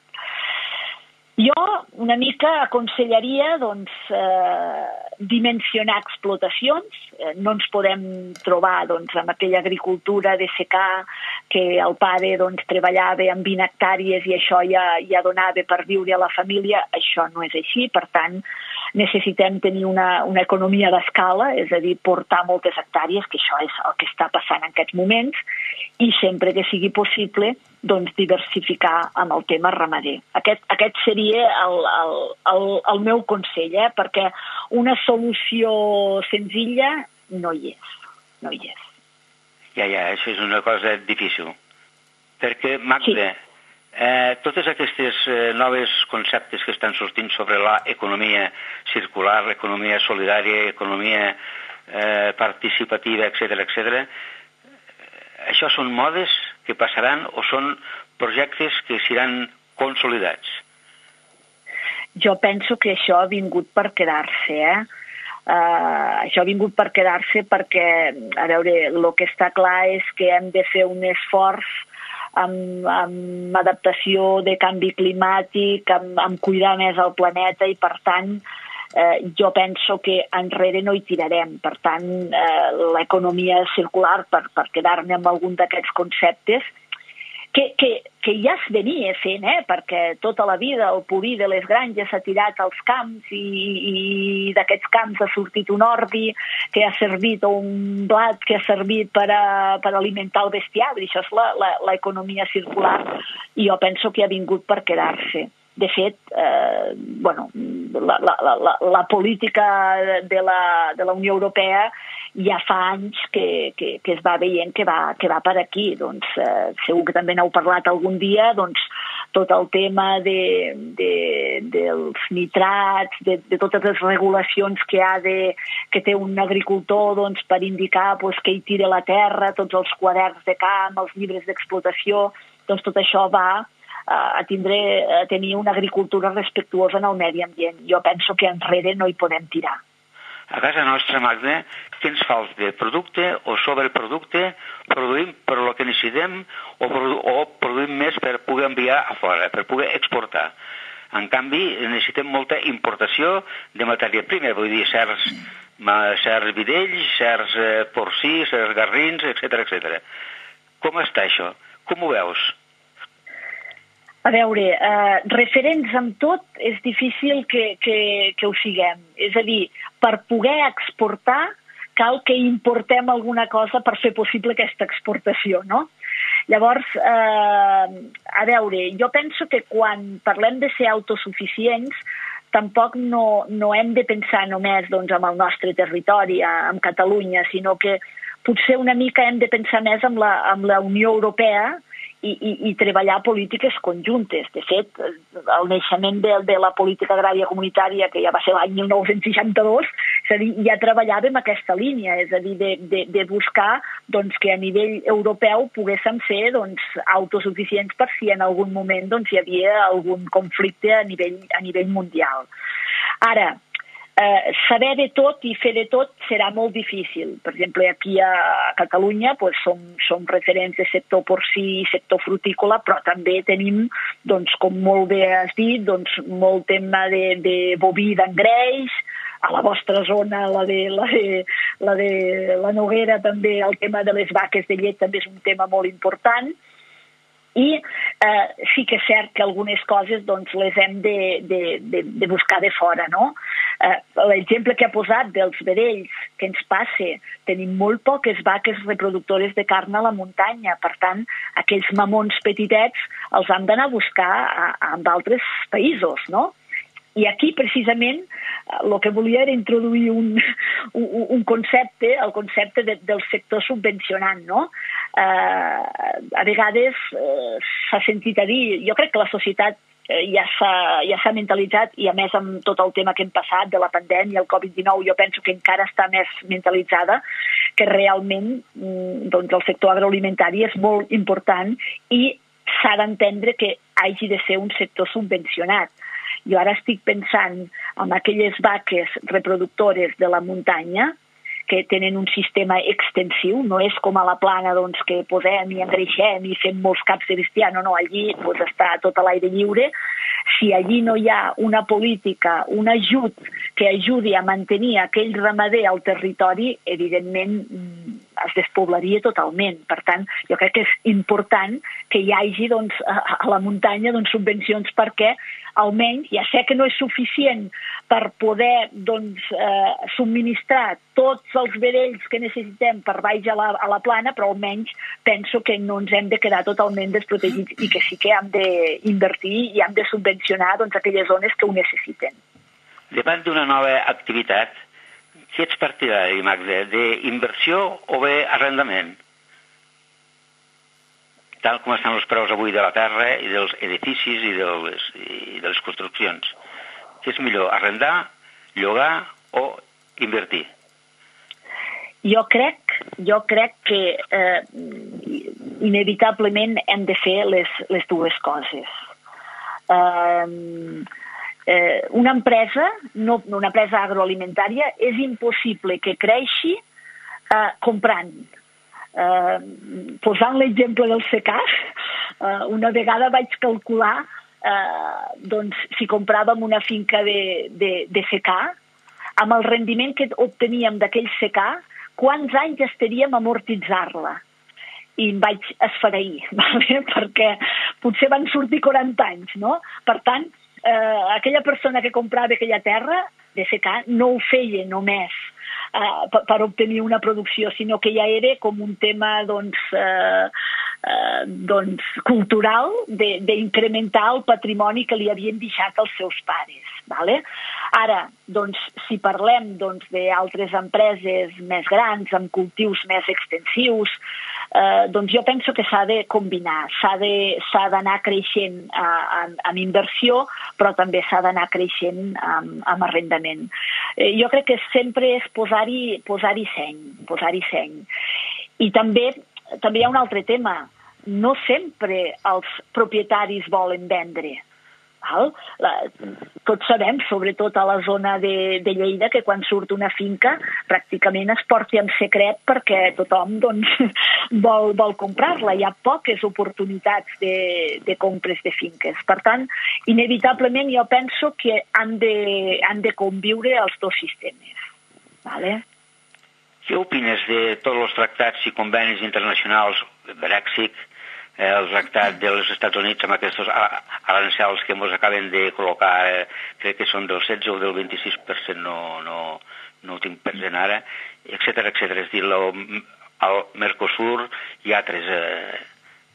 Jo una mica aconsellaria doncs, eh, dimensionar explotacions. Eh, no ens podem trobar doncs, amb aquella agricultura de secà que el pare doncs, treballava amb vint hectàrees i això ja, ja donava per viure a la família. Això no és així, per tant, necessitem tenir una, una economia d'escala, és a dir, portar moltes hectàrees, que això és el que està passant en aquests moments, i sempre que sigui possible doncs, diversificar amb el tema ramader. Aquest, aquest seria el, el, el, el meu consell, eh? Perquè una solució senzilla no hi és. No hi és. Ja, ja, això és una cosa difícil. Perquè, Magda, sí. eh, totes aquestes eh, noves conceptes que estan sortint sobre l'economia circular, l'economia solidària, economia eh, participativa, etcètera, etcètera, això són modes que passaran o són projectes que seran consolidats? Jo penso que això ha vingut per quedar-se, eh? Uh, això ha vingut per quedar-se perquè, a veure, el que està clar és que hem de fer un esforç amb, amb adaptació de canvi climàtic, amb, amb cuidar més el planeta i, per tant, Eh, jo penso que enrere no hi tirarem. Per tant, eh, l'economia circular, per, per quedar-me amb algun d'aquests conceptes, que, que, que ja es venia fent, eh? Perquè tota la vida el purí de les granges s'ha tirat als camps i, i d'aquests camps ha sortit un ordi que ha servit, o un blat que ha servit per, a, per alimentar el bestiar. Això és l'economia circular i jo penso que ha vingut per quedar-se. De fet, eh, bueno, la, la, la, la política de la, de la Unió Europea ja fa anys que, que, que es va veient que va, que va per aquí. Doncs, eh, segur que també n'heu parlat algun dia, doncs, tot el tema de, de, dels nitrats, de, de totes les regulacions que, ha de, que té un agricultor doncs, per indicar doncs, que hi tira la terra, tots els quaderns de camp, els llibres d'explotació, doncs tot això va a, tindre, a tenir una agricultura respectuosa en el medi ambient. Jo penso que enrere no hi podem tirar. A casa nostra, Magda, què ens falta de producte o sobreproducte? Produïm per lo que necessitem o, produ o produïm més per poder enviar a fora, per poder exportar. En canvi, necessitem molta importació de matèria prima, vull dir, certs, certs vidells, certs eh, porcí, certs garrins, etcètera, etcètera. Com està això? Com ho veus? A veure, eh, referents amb tot és difícil que, que, que ho siguem. És a dir, per poder exportar cal que importem alguna cosa per fer possible aquesta exportació, no? Llavors, eh, a veure, jo penso que quan parlem de ser autosuficients, tampoc no, no hem de pensar només doncs, en el nostre territori, en Catalunya, sinó que potser una mica hem de pensar més en la, en la Unió Europea i, i, i treballar polítiques conjuntes. De fet, el naixement de, de la política agrària comunitària, que ja va ser l'any mil nou-cents seixanta-dos, és a dir, ja treballàvem aquesta línia, és a dir, de, de, de buscar doncs, que a nivell europeu poguéssim ser doncs, autosuficients per si en algun moment doncs, hi havia algun conflicte a nivell, a nivell mundial. Ara, Eh, saber de tot i fer de tot serà molt difícil. Per exemple, aquí a Catalunya pues, som, som referents de sector porcí i sector frutícola, però també tenim, doncs, com molt bé has dit, doncs, molt tema de, de boví d'engreix, a la vostra zona, la de, la, de, la de la Noguera, també el tema de les vaques de llet també és un tema molt important. I eh, sí que és cert que algunes coses doncs, les hem de, de, de, de buscar de fora, no? Eh, l'exemple que ha posat dels vedells, que ens passa, tenim molt poques vaques reproductores de carn a la muntanya, per tant, aquells mamons petitets els hem d'anar a buscar a, a, en altres països, no? I aquí, precisament, el que volia era introduir un, un, un concepte, el concepte de, del sector subvencionant, no? Eh, a vegades eh, s'ha sentit a dir, jo crec que la societat eh, ja s'ha ja s'ha mentalitzat, i a més amb tot el tema que hem passat de la pandèmia, el covid dinou, jo penso que encara està més mentalitzada, que realment doncs, el sector agroalimentari és molt important i s'ha d'entendre que hagi de ser un sector subvencionat. Jo ara estic pensant en aquelles vaques reproductores de la muntanya que tenen un sistema extensiu, no és com a la plana doncs, que posem i engreixem i fem molts caps de bestiar, no, no, allí doncs, està tot a l'aire lliure. Si allí no hi ha una política, un ajut que ajudi a mantenir aquell ramader al territori, evidentment es despoblaria totalment. Per tant, jo crec que és important que hi hagi doncs, a la muntanya doncs, subvencions perquè almenys, ja sé que no és suficient per poder doncs, eh, subministrar tots els vedells que necessitem per baix a la, a la plana, però almenys penso que no ens hem de quedar totalment desprotegits i que sí que hem d'invertir i hem de subvencionar doncs, aquelles zones que ho necessiten. Davant d'una nova activitat, si ets partidari, Magda, d'inversió o bé arrendament? Tal com estan els preus avui de la terra i dels edificis i de les, i de les construccions. Què és millor, arrendar, llogar o invertir? Jo crec, jo crec que eh, inevitablement hem de fer les, les dues coses. Eh, eh, una empresa, no, una empresa agroalimentària, és impossible que creixi eh, comprant. Uh, posant l'exemple del secà, uh, una vegada vaig calcular uh, doncs, si compràvem una finca de, de, de secà, amb el rendiment que obteníem d'aquell secà, quants anys estaríem a amortitzar-la? I em vaig esfereir, vale? Perquè potser van sortir quaranta anys, no? Per tant, uh, aquella persona que comprava aquella terra de secà no ho feia només Uh, per, per obtenir una producció, sinó que ja era com un tema doncs, uh, uh, doncs, cultural d'incrementar el patrimoni que li havien deixat els seus pares. Vale? Ara, doncs, si parlem doncs, d'altres empreses més grans, amb cultius més extensius, eh, doncs jo penso que s'ha de combinar, s'ha d'anar creixent eh, en, en inversió, però també s'ha d'anar creixent amb, amb arrendament. Eh, jo crec que sempre és posar-hi posar-hi seny, posar-hi seny. I també, també hi ha un altre tema. No sempre els propietaris volen vendre. Val? La, tots sabem, sobretot a la zona de, de Lleida, que quan surt una finca pràcticament es porti en secret perquè tothom doncs, vol, vol comprar-la. Hi ha poques oportunitats de, de compres de finques. Per tant, inevitablement jo penso que han de, han de conviure els dos sistemes. Vale? Què opines de tots els tractats i convenis internacionals, Brexit, el tractat dels Estats Units amb aquests arancels que ens acaben de col·locar, eh, crec que són del setze o del vint-i-sis per cent, no, no, no ho tinc present ara, etcètera, etcètera. És dir, el, el Mercosur i altres. Eh,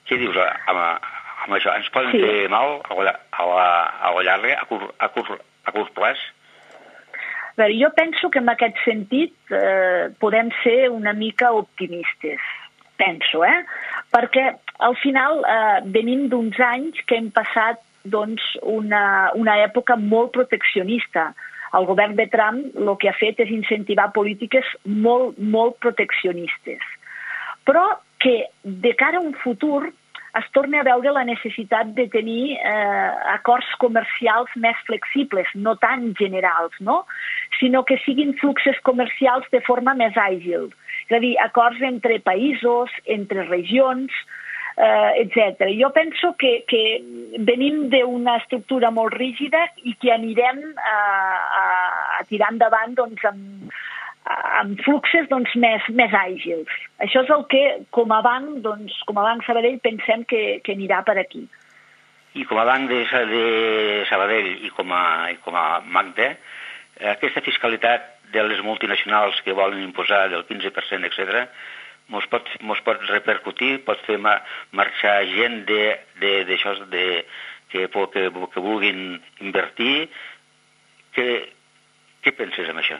què dius amb, amb això? Ens poden Sí. fer mal a la, a la, a la llarga, a curt, a curt, a curt plaç? A veure, jo penso que en aquest sentit eh, podem ser una mica optimistes, penso, eh? Perquè al final eh, venim d'uns anys que hem passat doncs, una, una època molt proteccionista. El govern de Trump el que ha fet és incentivar polítiques molt, molt proteccionistes. Però que de cara a un futur es torna a veure la necessitat de tenir eh, acords comercials més flexibles, no tan generals, no? Sinó que siguin fluxos comercials de forma més àgil. És a dir, acords entre països, entre regions, eh, etcètera. Jo penso que, que venim d'una estructura molt rígida i que anirem a, a, a tirar endavant doncs, amb, amb fluxos doncs, més, més àgils. Això és el que, com a banc, doncs, com a Banc Sabadell, pensem que, que anirà per aquí. I com a banc de, de Sabadell i com a, i com a Magda, aquesta fiscalitat de les multinacionals que volen imposar del quinze per cent, etcètera, mos pot, mos pot repercutir, pot fer ma, marxar gent de, de, d'això de, que, que, que vulguin invertir. Què, què penses amb això?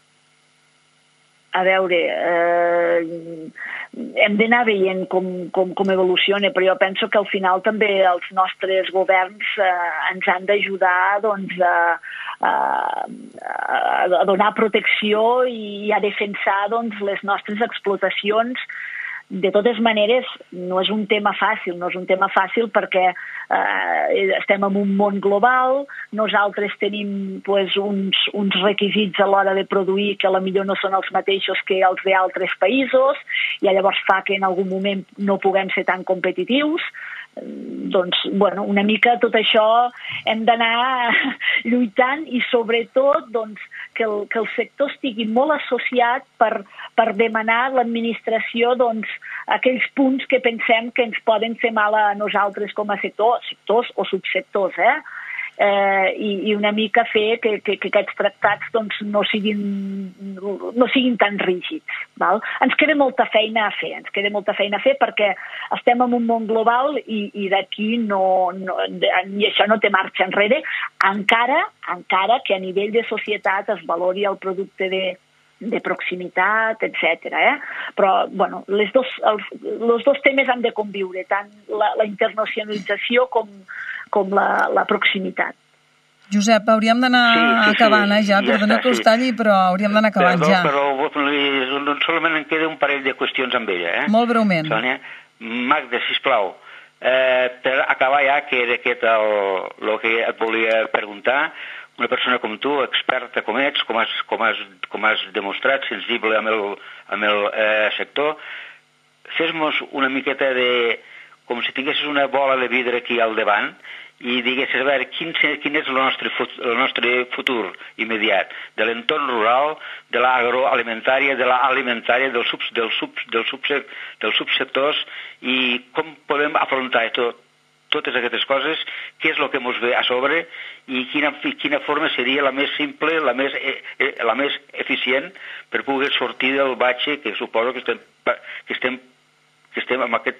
A veure, eh, hem d'anar veient com, com, com evoluciona, però jo penso que al final també els nostres governs eh, ens han d'ajudar doncs, a, a, a donar protecció i a defensar doncs, les nostres explotacions. De totes maneres, no és un tema fàcil, no és un tema fàcil perquè eh, estem en un món global, nosaltres tenim pues, uns, uns requisits a l'hora de produir que potser no són els mateixos que els d'altres països i llavors fa que en algun moment no puguem ser tan competitius. Doncs, bueno, una mica tot això hem d'anar lluitant i sobretot doncs, que, el, que el sector estigui molt associat per, per demanar a l'administració doncs, aquells punts que pensem que ens poden fer mal a nosaltres com a sector, sectors o subsectors, eh? Eh, i, i una mica fer que, que, que aquests tractats doncs, no, siguin, no siguin tan rígids. Val? Ens queda molta feina a fer, ens queda molta feina a fer perquè estem en un món global i, i d'aquí no, no, i això no té marxa enrere, encara, encara que a nivell de societat es valori el producte de, de proximitat, etcètera. Eh? Però, bueno, les dos, els, els dos temes han de conviure, tant la, la internacionalització com, com la, la proximitat. Josep, hauríem d'anar sí, sí, acabant, eh, ja, ja perdona que us talli, però hauríem d'anar acabant Perdó, ja. Però solament em queda un parell de qüestions amb ella. Eh? Molt breument. Sònia, Magda, sisplau, eh, per acabar ja, que era aquest el, el que et volia preguntar, una persona com tu, experta com ets, com has, com has, com has demostrat, sensible amb el, amb el eh, sector, fes-nos una miqueta de... com si tinguessis una bola de vidre aquí al davant i diguessis, a veure, quin, quin és el nostre, el nostre futur immediat de l'entorn rural, de l'agroalimentària, de l'alimentària, dels, sub, del sub, del subsec, dels subsectors i com podem afrontar tot, totes aquestes coses, què és el que ens ve a sobre i quina, quina forma seria la més simple, la més, eh, la més eficient per poder sortir del batxe que suposo que estem, que estem, que estem en aquest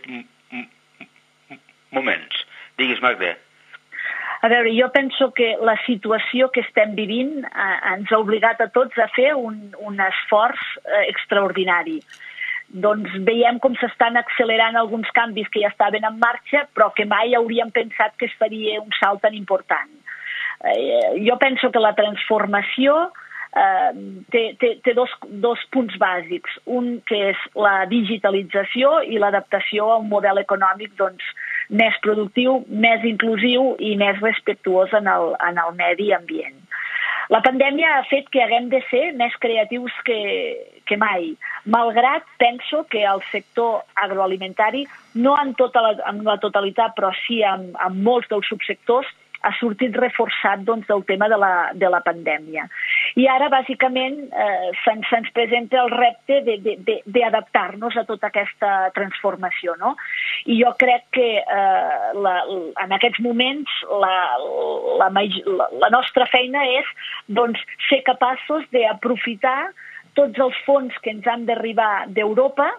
moments. Digues, Magda. A veure, jo penso que la situació que estem vivint eh, ens ha obligat a tots a fer un, un esforç eh, extraordinari. Doncs veiem com s'estan accelerant alguns canvis que ja estaven en marxa, però que mai hauríem pensat que es faria un salt tan important. Eh, jo penso que la transformació eh, té, té, té dos, dos punts bàsics. Un que és la digitalització i l'adaptació a un model econòmic doncs, més productiu, més inclusiu i més respectuós en el, en el medi ambient. La pandèmia ha fet que haguem de ser més creatius que, que mai, malgrat penso que el sector agroalimentari, no en, tota la, en la totalitat, però sí en, en molts dels subsectors, ha sortit reforçat doncs, del tema de la, de la pandèmia. I ara, bàsicament, eh, se'ns, se'ns presenta el repte de, de, de, d'adaptar-nos a tota aquesta transformació. No? I jo crec que eh, la, en aquests moments la, la, la, la nostra feina és doncs, ser capaços d'aprofitar tots els fons que ens han d'arribar d'Europa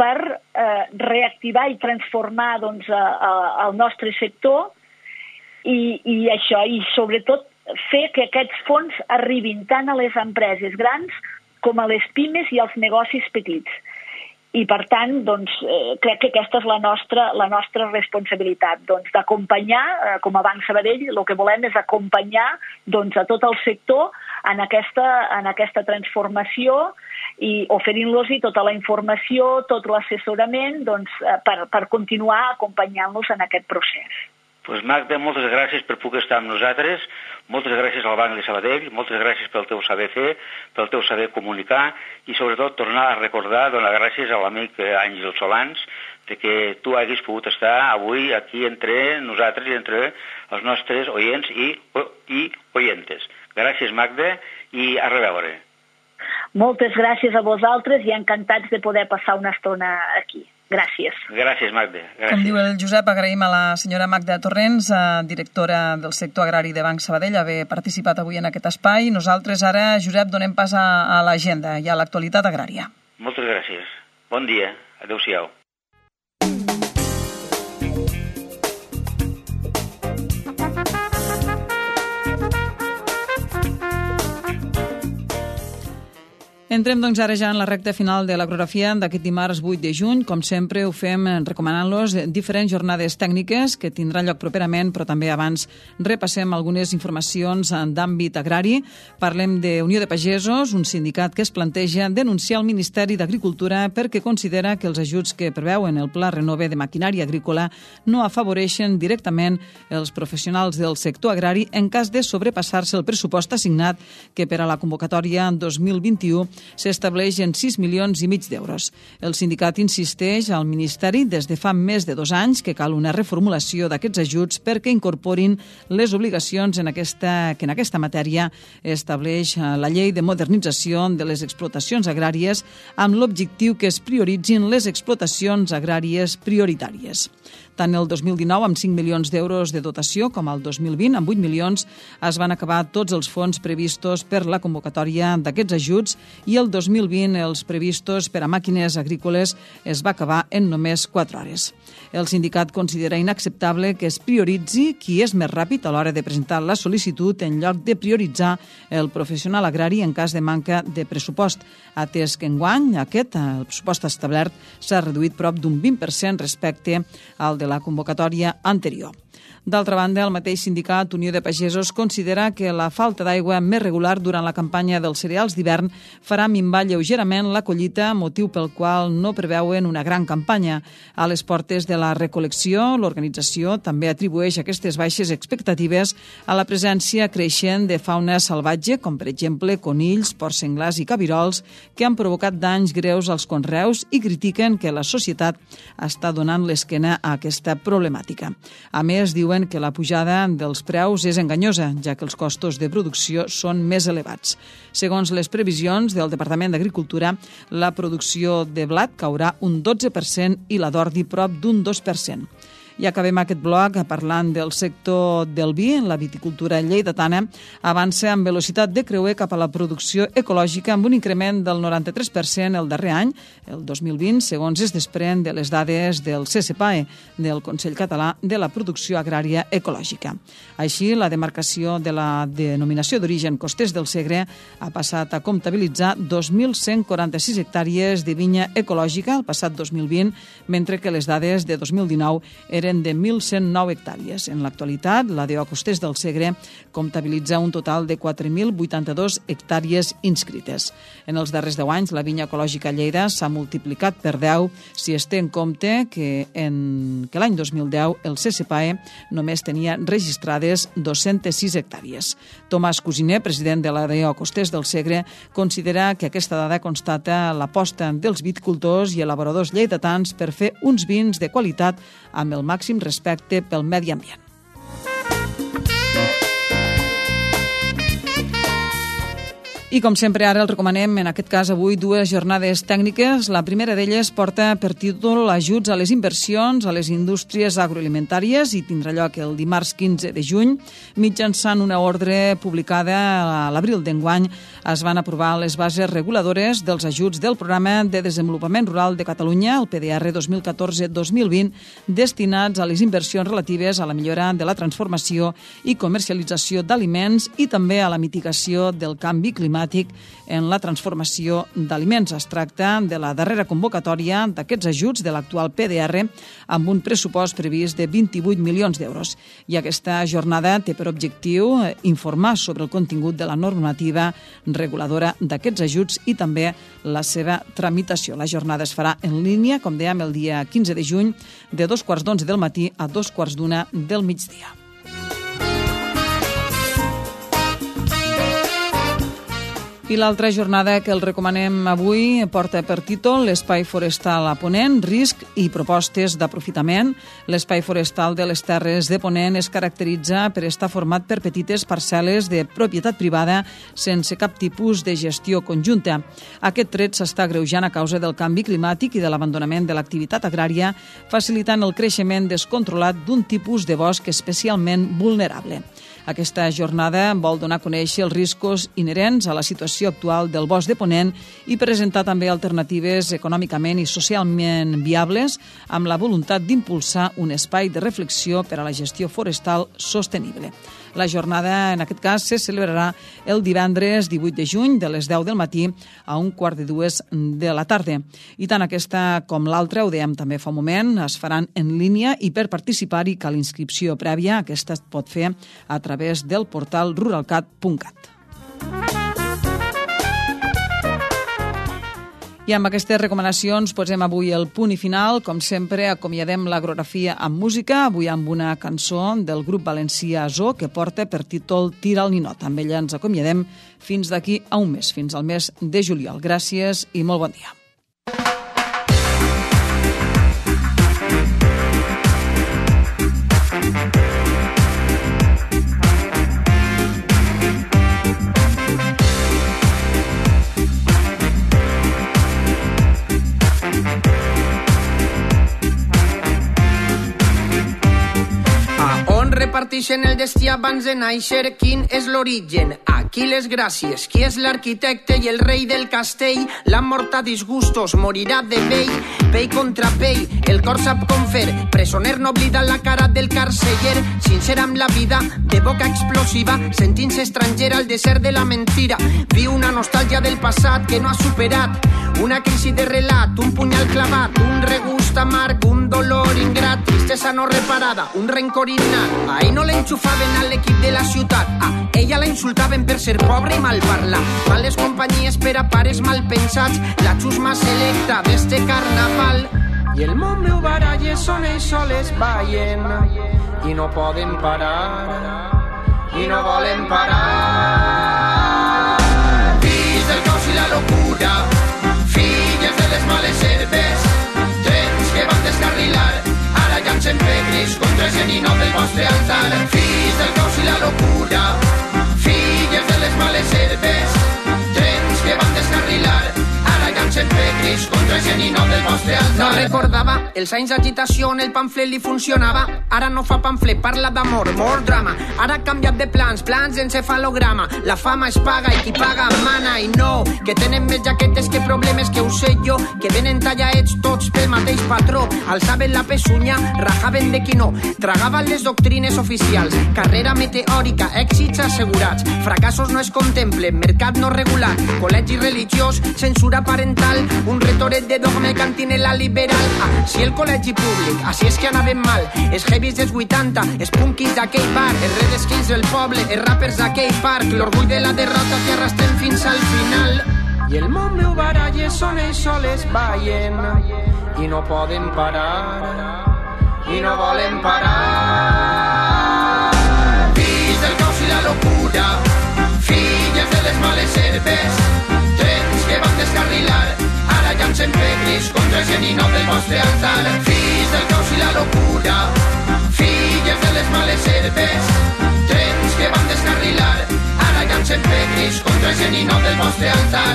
per eh, reactivar i transformar doncs, a, a, el nostre sector i, i això, i sobretot fer que aquests fons arribin tant a les empreses grans com a les pimes i als negocis petits. I, per tant, doncs, eh, crec que aquesta és la nostra, la nostra responsabilitat, doncs, d'acompanyar, eh, com a Banc Sabadell, el que volem és acompanyar doncs, a tot el sector en aquesta, en aquesta transformació i oferint-los tota la informació, tot l'assessorament doncs, per, per continuar acompanyant-los en aquest procés. Pues Magda, moltes gràcies per poder estar amb nosaltres, moltes gràcies al Banc de Sabadell, moltes gràcies pel teu saber fer, pel teu saber comunicar i sobretot tornar a recordar, donar gràcies a l'amic Àngel Solans de que tu haguis pogut estar avui aquí entre nosaltres i entre els nostres oients i, i oientes. Gràcies, Magda, i a reveure. Moltes gràcies a vosaltres i encantats de poder passar una estona aquí. Gràcies. Gràcies, Magda. Gràcies. Com diu el Josep, agraïm a la senyora Magda Torrents, directora del sector agrari de Banc Sabadell, haver participat avui en aquest espai. Nosaltres ara, Josep, donem pas a, a l'agenda i a l'actualitat agrària. Moltes gràcies. Bon dia. Adéu-siau. Entrem, doncs, ara ja en la recta final de l'agrografia d'aquest dimarts vuit de juny. Com sempre, ho fem recomanant-los diferents jornades tècniques que tindran lloc properament, però també abans repassem algunes informacions d'àmbit agrari. Parlem de Unió de Pagesos, un sindicat que es planteja denunciar el Ministeri d'Agricultura perquè considera que els ajuts que preveuen el Pla Renove de maquinària agrícola no afavoreixen directament els professionals del sector agrari en cas de sobrepassar-se el pressupost assignat, que per a la convocatòria dos mil vint-i-u s'estableix en sis milions i mig d'euros. El sindicat insisteix al Ministeri des de fa més de dos anys que cal una reformulació d'aquests ajuts perquè incorporin les obligacions en aquesta, que en aquesta matèria estableix la Llei de Modernització de les Explotacions Agràries amb l'objectiu que es prioritzin les explotacions agràries prioritàries. Tant el dos mil dinou, amb cinc milions d'euros de dotació, com el dos mil vint, amb vuit milions, es van acabar tots els fons previstos per la convocatòria d'aquests ajuts i el dos mil vint els previstos per a màquines agrícoles es va acabar en només quatre hores. El sindicat considera inacceptable que es prioritzi qui és més ràpid a l'hora de presentar la sol·licitud en lloc de prioritzar el professional agrari en cas de manca de pressupost, atès que enguany aquest, el pressupost establert, s'ha reduït prop d'un vint per cent respecte al de la convocatòria anterior. D'altra banda, el mateix sindicat Unió de Pagesos considera que la falta d'aigua més regular durant la campanya dels cereals d'hivern farà minvar lleugerament la collita, motiu pel qual no preveuen una gran campanya. A les portes de la recol·lecció, l'organització també atribueix aquestes baixes expectatives a la presència creixent de fauna salvatge, com per exemple conills, porcs senglars i cabirols, que han provocat danys greus als conreus i critiquen que la societat està donant l'esquena a aquesta problemàtica. A més, diuen que la pujada dels preus és enganyosa, ja que els costos de producció són més elevats. Segons les previsions del Departament d'Agricultura, la producció de blat caurà un dotze per cent i la d'ordi prop d'un dos per cent. I acabem aquest bloc parlant del sector del vi. La viticultura lleidatana avança amb velocitat de creuer cap a la producció ecològica amb un increment del noranta-tres per cent el darrer any, el dos mil vint, segons es desprèn de les dades del C S P A E, del Consell Català de la Producció Agrària Ecològica. Així, la demarcació de la denominació d'origen Costers del Segre ha passat a comptabilitzar dos mil cent quaranta-sis hectàrees de vinya ecològica el passat dos mil vint, mentre que les dades de dos mil dinou eren de mil cent nou hectàrees. En l'actualitat, la D O Costers del Segre comptabilitza un total de quatre mil vuitanta-dos hectàrees inscrites. En els darrers deu anys, la vinya ecològica a Lleida s'ha multiplicat per deu si es té en compte que, en, que l'any dos mil deu el C S P A E només tenia registrades dos-centes sis hectàrees. Tomàs Cosiner, president de la D O Costers del Segre, considera que aquesta dada constata l'aposta dels viticultors i elaboradors lleidatans per fer uns vins de qualitat amb el màxim respecte pel medi ambient. I com sempre ara el recomanem, en aquest cas avui, dues jornades tècniques. La primera d'elles porta per títol Ajuts a les inversions a les indústries agroalimentàries i tindrà lloc el dimarts quinze de juny. Mitjançant una ordre publicada a l'abril d'enguany es van aprovar les bases reguladores dels ajuts del Programa de Desenvolupament Rural de Catalunya, el P D R dos mil catorze dos mil vint, destinats a les inversions relatives a la millora de la transformació i comercialització d'aliments i també a la mitigació del canvi climàtic en la transformació d'aliments. Es tracta de la darrera convocatòria d'aquests ajuts de l'actual P D R amb un pressupost previst de vint-i-vuit milions d'euros. I aquesta jornada té per objectiu informar sobre el contingut de la normativa reguladora d'aquests ajuts i també la seva tramitació. La jornada es farà en línia, com dèiem, el dia quinze de juny, de dos quarts d'onze del matí a dos quarts d'una del migdia. I l'altra jornada que el recomanem avui porta per títol l'Espai Forestal a Ponent, risc i propostes d'aprofitament. L'Espai Forestal de les Terres de Ponent es caracteritza per estar format per petites parcel·les de propietat privada sense cap tipus de gestió conjunta. Aquest tret s'està agreujant a causa del canvi climàtic i de l'abandonament de l'activitat agrària, facilitant el creixement descontrolat d'un tipus de bosc especialment vulnerable. Aquesta jornada vol donar a conèixer els riscos inherents a la situació actual del bosc de Ponent i presentar també alternatives econòmicament i socialment viables amb la voluntat d'impulsar un espai de reflexió per a la gestió forestal sostenible. La jornada, en aquest cas, se celebrarà el divendres divuit de juny de les deu del matí a un quart de dues de la tarda. I tant aquesta com l'altra, ho dèiem també fa un moment, es faran en línia i per participar-hi cal inscripció prèvia. Aquesta es pot fer a través del portal ruralcat punt cat. I amb aquestes recomanacions posem avui el punt i final. Com sempre, acomiadem l'Agrografia amb música, avui amb una cançó del grup valencià Zo que porta per títol Tira el ninot. Amb ella ens acomiadem fins d'aquí a un mes, fins al mes de juliol. Gràcies i molt bon dia. Reparteixen el destí abans de néixer, quin és l'origen? A qui les gràcies? Qui és l'arquitecte i el rei del castell? La mort a disgustos, morirà de vell, pell contra pell, el cor sap com fer, presoner no oblida la cara del carceller, sincer amb la vida, de boca explosiva, sentint-se estranger al desert de la mentira, viu una nostàlgia del passat que no ha superat, una crisi de relat, un punyal clavat, un regust amarg, un dolor ingrat, tristesa no reparada, un rencor innat. A ell no l'enxufaven a l'equip de la ciutat, a ella la insultaven per ser pobre i mal parlar, males companyies per a pares mal pensats, la xusma selecta d'este carnaval. I el món meu baralles són ells soles ballen i no poden parar i no volen parar. Fills del caos i la locura, filles de les males herbes, trens que van descarrilar, ara llancen pedres contra el ninot del vostre altar. Fills del caos i la locura, filles de les males herbes, trens que van descarrilar, ara llancen pedres contra el ninot del vostre altar. No recordava els anys d'agitació on el pamflet li funcionava, ara no fa pamflet, parla d'amor, more drama, ara ha canviat de plans, plans encefalograma, la fama es paga i qui paga mana, i no, que tenen més jaquetes que problemes, que ho sé jo, que venen tallaets tots pel mateix patró, alçaven la pesunya, rajaven de qui no, tragaven les doctrines oficials, carrera meteòrica, èxits assegurats, fracassos no es contemplen, mercat no regulat, col·legi religiós, censura parental, un retoret de dogme cantinela liberal. Ah, si el col·legi públic, així és que anaven mal, els heavies dels vuitanta, els punkis d'aquell bar, els redskins del poble, els rappers d'aquell parc, l'orgull de la derrota que arrastrem fins al final. I el món meu baralles són ells soles ballen i no poden parar i no volen parar. Fills del caos i la locura, filles de les males herbes, trens que van descarrilar, ara llancen pedres contra el ninot del vostre altar. Fills del caos i la locura, filles de les males herbes, trens que van descarrilar, ara llancen llancen pedris contra el geninó del vostre altar.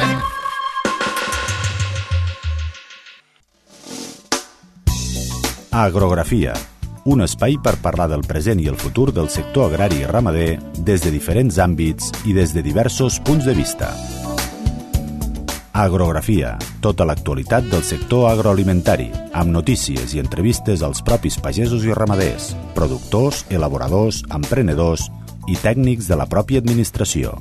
Agrografia, un espai per parlar del present i el futur del sector agrari i ramader des de diferents àmbits i des de diversos punts de vista. Agrografia, tota l'actualitat del sector agroalimentari, amb notícies i entrevistes als propis pagesos i ramaders, productors, elaboradors, emprenedors i tècnics de la pròpia administració.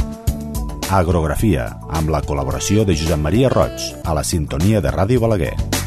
Agrografia, amb la col·laboració de Josep Maria Roig, a la sintonia de Ràdio Balaguer.